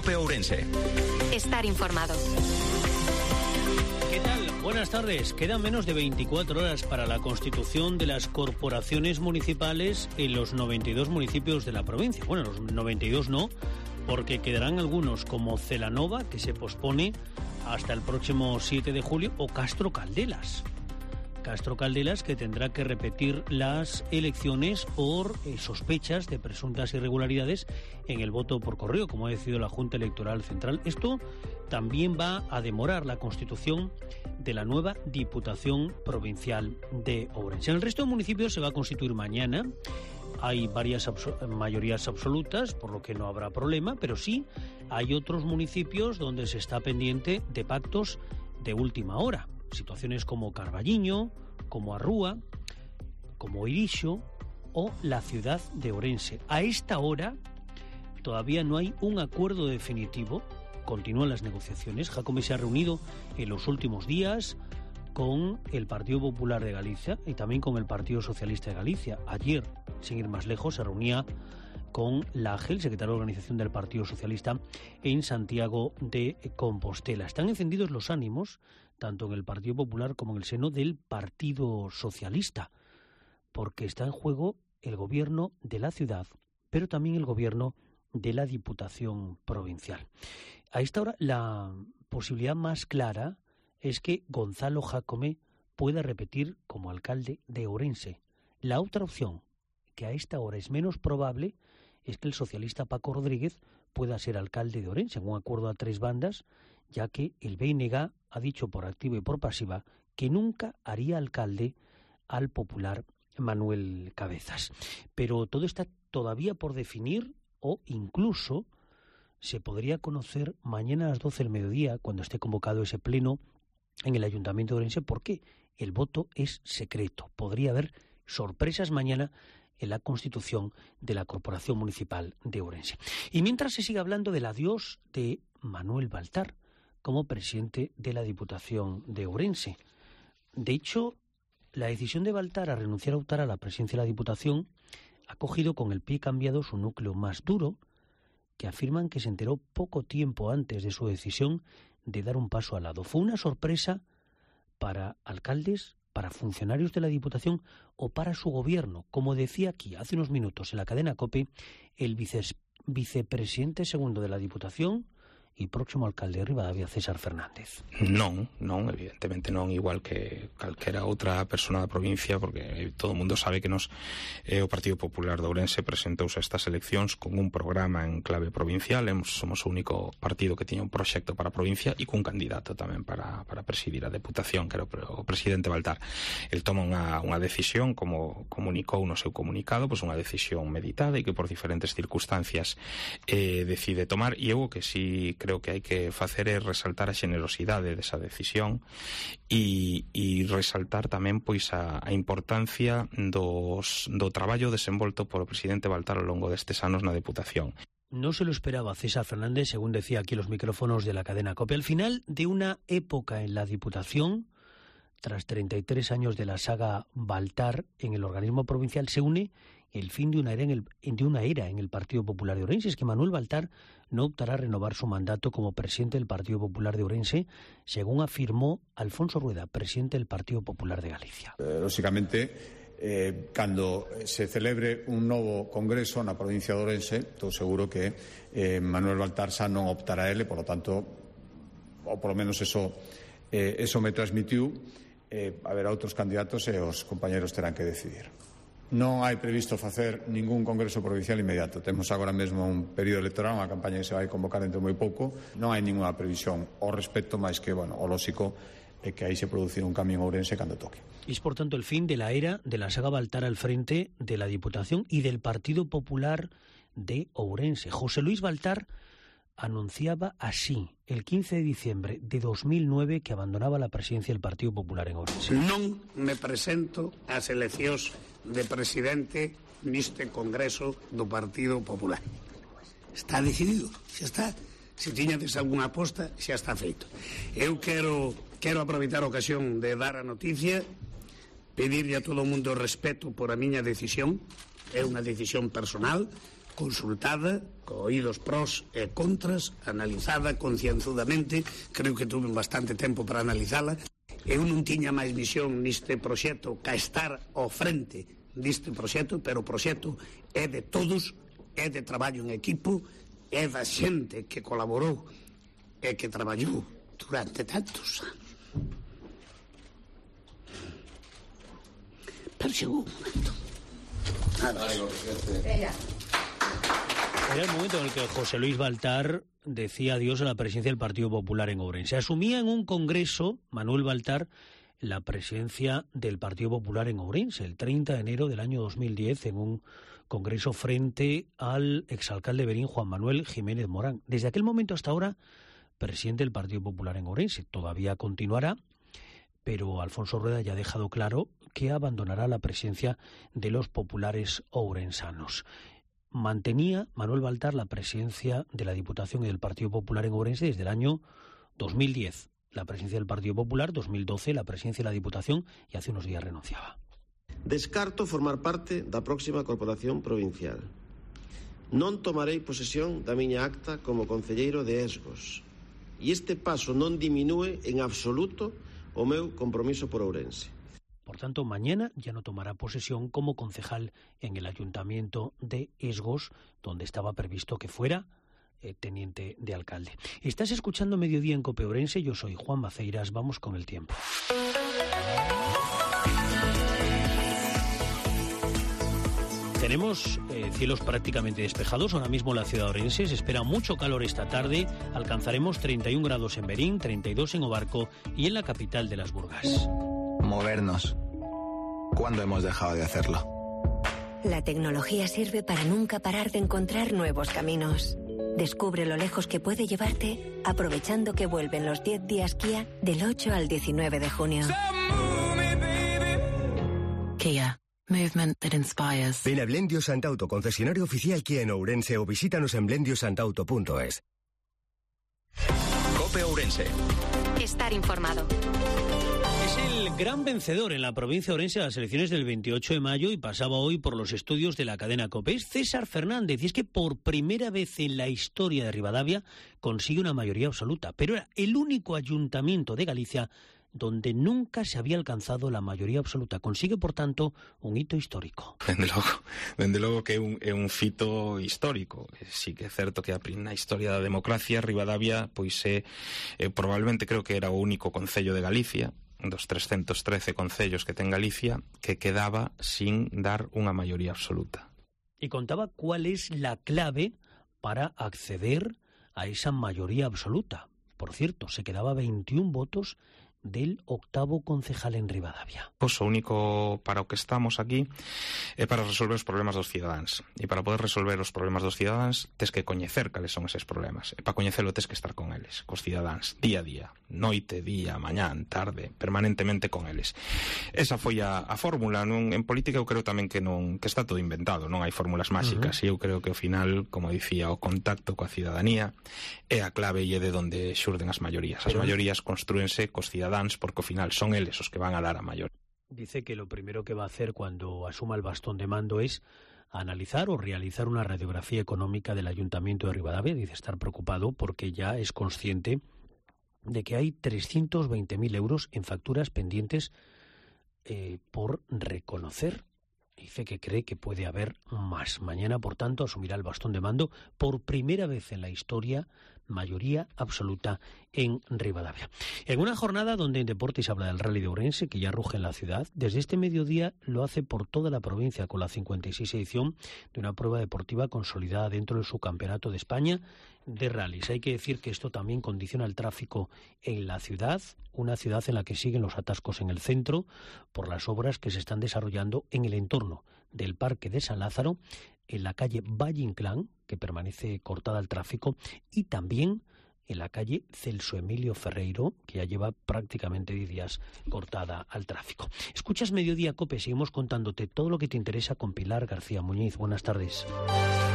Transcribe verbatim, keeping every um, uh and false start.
COPE Ourense. Estar informado. ¿Qué tal? Buenas tardes. Quedan menos de veinticuatro horas para la constitución de las corporaciones municipales en los noventa y dos municipios de la provincia. Bueno, los noventa y dos no, porque quedarán algunos como Celanova, que se pospone hasta el próximo siete de julio, o Castro Caldelas. Castro Caldelas, que tendrá que repetir las elecciones por eh, sospechas de presuntas irregularidades en el voto por correo, como ha decidido la Junta Electoral Central. Esto también va a demorar la constitución de la nueva Diputación Provincial de Ourense. En el resto de municipios se va a constituir mañana. Hay varias abso- mayorías absolutas, por lo que no habrá problema, pero sí hay otros municipios donde se está pendiente de pactos de última hora. Situaciones como Carballiño, como Arrúa, como Irixo o la ciudad de Ourense. A esta hora todavía no hay un acuerdo definitivo. Continúan las negociaciones. Jacome se ha reunido en los últimos días con el Partido Popular de Galicia y también con el Partido Socialista de Galicia. Ayer, sin ir más lejos, se reunía con la A G E, el secretario de Organización del Partido Socialista, en Santiago de Compostela. Están encendidos los ánimos, tanto en el Partido Popular como en el seno del Partido Socialista, porque está en juego el gobierno de la ciudad, pero también el gobierno de la Diputación Provincial. A esta hora, la posibilidad más clara es que Gonzalo Jacome pueda repetir como alcalde de Ourense. La otra opción, que a esta hora es menos probable, es que el socialista Paco Rodríguez pueda ser alcalde de Ourense en un acuerdo a tres bandas, ya que el B N G ha dicho por activa y por pasiva que nunca haría alcalde al popular Manuel Cabezas. Pero todo está todavía por definir, o incluso se podría conocer mañana a las doce del mediodía, cuando esté convocado ese pleno en el Ayuntamiento de Ourense, porque el voto es secreto. Podría haber sorpresas mañana en la constitución de la Corporación Municipal de Ourense. Y mientras se sigue hablando del adiós de Manuel Baltar como presidente de la Diputación de Ourense. De hecho, la decisión de Baltar a renunciar a optar a la presidencia de la Diputación ha cogido con el pie cambiado su núcleo más duro, que afirman que se enteró poco tiempo antes de su decisión de dar un paso al lado. Fue una sorpresa para alcaldes, para funcionarios de la Diputación o para su gobierno. Como decía aquí hace unos minutos en la cadena COPE, el vice, vicepresidente segundo de la Diputación e próximo alcalde de Ribadavia, César Fernández. Non, non, evidentemente non, igual que calquera outra persona da provincia, porque todo o mundo sabe que nos eh, o Partido Popular de Ourense presentouse a estas eleccións con un programa en clave provincial. Somos o único partido que tiña un proxecto para a provincia e cun candidato tamén para, para presidir a Deputación, que era o presidente Baltar. El toma unha, unha decisión, como comunicou no seu comunicado, pois unha decisión meditada e que por diferentes circunstancias eh, decide tomar, e eu que si creo que hai que facer é resaltar a xenerosidade desa decisión e, e resaltar tamén pois a, a importancia dos, do traballo desenvolto polo presidente Baltar ao longo destes anos na Deputación. No se lo esperaba César Fernández, según decía aquí los micrófonos de la cadena COPE. Al final de una época en la Diputación, tras treinta y tres años de la saga Baltar en el organismo provincial, se une el fin de una era en el, de una era en el Partido Popular de Ourense. Es que Manuel Baltar no optará a renovar su mandato como presidente del Partido Popular de Ourense, según afirmó Alfonso Rueda, presidente del Partido Popular de Galicia. Eh, lógicamente, eh, cando se celebre un novo congreso na provincia de Ourense, estou seguro que eh, Manuel Baltar xa non optará a ele, por lo tanto, ou por lo menos eso, eh, eso me transmitiu, eh, haberá outros candidatos e os compañeros terán que decidir. Non hai previsto facer ningún congreso provincial inmediato. Temos agora mesmo un período electoral, unha campaña que se vai convocar dentro moi pouco. Non hai ninguna previsión ao respecto, máis que, bueno, o lóxico é que aí se producir un cambio en Ourense cando toque. Es por tanto el fin de la era de la saga Baltar al frente de la Diputación y del Partido Popular de Ourense. José Luis Baltar anunciaba así el quince de diciembre de dos mil nueve que abandonaba la presidencia del Partido Popular en Ourense. Non me presento ás eleccións de presidente neste Congreso do Partido Popular. Está decidido, xa está. Se tiñades algunha aposta, xa está feito. Eu quero, quero aproveitar a ocasión de dar a noticia, pedirle a todo o mundo respeto por a miña decisión. É unha decisión personal, consultada, con oídos pros e contras, analizada concienzudamente, creo que tuve bastante tempo para analizala. Eu non tiña máis visión neste proxecto que estar ao frente deste proxecto, pero o proxecto é de todos, é de traballo en equipo, é da xente que colaborou e que traballou durante tantos anos. Pero chegou un momento. Era el momento en el que José Luis Baltar decía adiós a la presidencia del Partido Popular en Ourense. Asumía en un congreso, Manuel Baltar, la presidencia del Partido Popular en Ourense, el treinta de enero del año dos mil diez, en un congreso frente al exalcalde de Verín, Juan Manuel Jiménez Morán. Desde aquel momento hasta ahora, presidente del Partido Popular en Ourense. Todavía continuará, pero Alfonso Rueda ya ha dejado claro que abandonará la presidencia de los populares ourensanos. Mantenía Manuel Baltar la presidencia de la Diputación y del Partido Popular en Ourense desde el año dos mil diez. La presidencia del Partido Popular, dos mil doce, la presidencia de la Diputación, y hace unos días renunciaba. Descarto formar parte da próxima Corporación Provincial. Non tomarei posesión da miña acta como concelleiro de Esgos. E este paso non diminúe en absoluto o meu compromiso por Ourense. Por tanto, mañana ya no tomará posesión como concejal en el Ayuntamiento de Esgos, donde estaba previsto que fuera eh, teniente de alcalde. Estás escuchando Mediodía en COPE Ourense, yo soy Juan Maceiras, vamos con el tiempo. Tenemos eh, cielos prácticamente despejados. Ahora mismo la ciudad de Ourense se espera mucho calor esta tarde. Alcanzaremos treinta y un grados en Verín, treinta y dos en Obarco y en la capital de las Burgas. Movernos. ¿Cuándo hemos dejado de hacerlo? La tecnología sirve para nunca parar de encontrar nuevos caminos. Descubre lo lejos que puede llevarte aprovechando que vuelven los diez días Kia del ocho al diecinueve de junio. Kia. Movement that inspires. Ven a Blendio Santauto, concesionario oficial Kia en Ourense, o visítanos en blendio santauto punto es. COPE Ourense. Estar informado. Es el gran vencedor en la provincia de Ourense de las elecciones del veintiocho de mayo y pasaba hoy por los estudios de la cadena COPE. Es César Fernández, y es que por primera vez en la historia de Ribadavia consigue una mayoría absoluta, pero era el único ayuntamiento de Galicia donde nunca se había alcanzado la mayoría absoluta. Consigue, por tanto, un hito histórico. Dende logo, dende logo que é un, é un fito histórico. Sí que é certo que a na historia da democracia Ribadavia pois é, é probablemente creo que era o único concello de Galicia dos trescentos trece concellos que ten Galicia que quedaba sin dar unha maioría absoluta. Y contaba cuál es la clave para acceder a esa mayoría absoluta. Por cierto, se quedaba veintiún votos del octavo concejal en Ribadavia. Pois o único para o que estamos aquí é para resolver os problemas dos cidadáns. E para poder resolver os problemas dos cidadáns tes que coñecer cales son eses problemas. E para coñecelo tes que estar con eles, cos cidadáns, día a día, noite, día, mañán, tarde, permanentemente con eles. Esa foi a, a fórmula. Non, en política eu creo tamén que non que está todo inventado, non hai fórmulas máxicas. Uh-huh. E eu creo que ao final, como dicía, o contacto coa cidadanía é a clave e é de onde xurden as maiorías. As maiorías construense cos cidadáns porque ao final son eles os que van a dar a mayor. Dice que lo primero que va a hacer cuando asuma el bastón de mando es analizar o realizar una radiografía económica del Ayuntamiento de Ribadavia. Dice estar preocupado porque ya es consciente de que hay trescientos veinte mil euros en facturas pendientes eh, por reconocer. Dice que cree que puede haber más. Mañana, por tanto, asumirá el bastón de mando por primera vez en la historia, mayoría absoluta en Ribadavia. En una jornada donde en deportes se habla del Rally de Ourense, que ya ruge en la ciudad, desde este mediodía lo hace por toda la provincia con la cincuenta y seis edición de una prueba deportiva consolidada dentro del subcampeonato de España de rallies. Hay que decir que esto también condiciona el tráfico en la ciudad, una ciudad en la que siguen los atascos en el centro por las obras que se están desarrollando en el entorno del Parque de San Lázaro, en la calle Valle Inclán, que permanece cortada al tráfico, y también en la calle Celso Emilio Ferreiro, que ya lleva prácticamente diez días cortada al tráfico. Escuchas Mediodía COPE, seguimos contándote todo lo que te interesa con Pilar García Muñiz. Buenas tardes.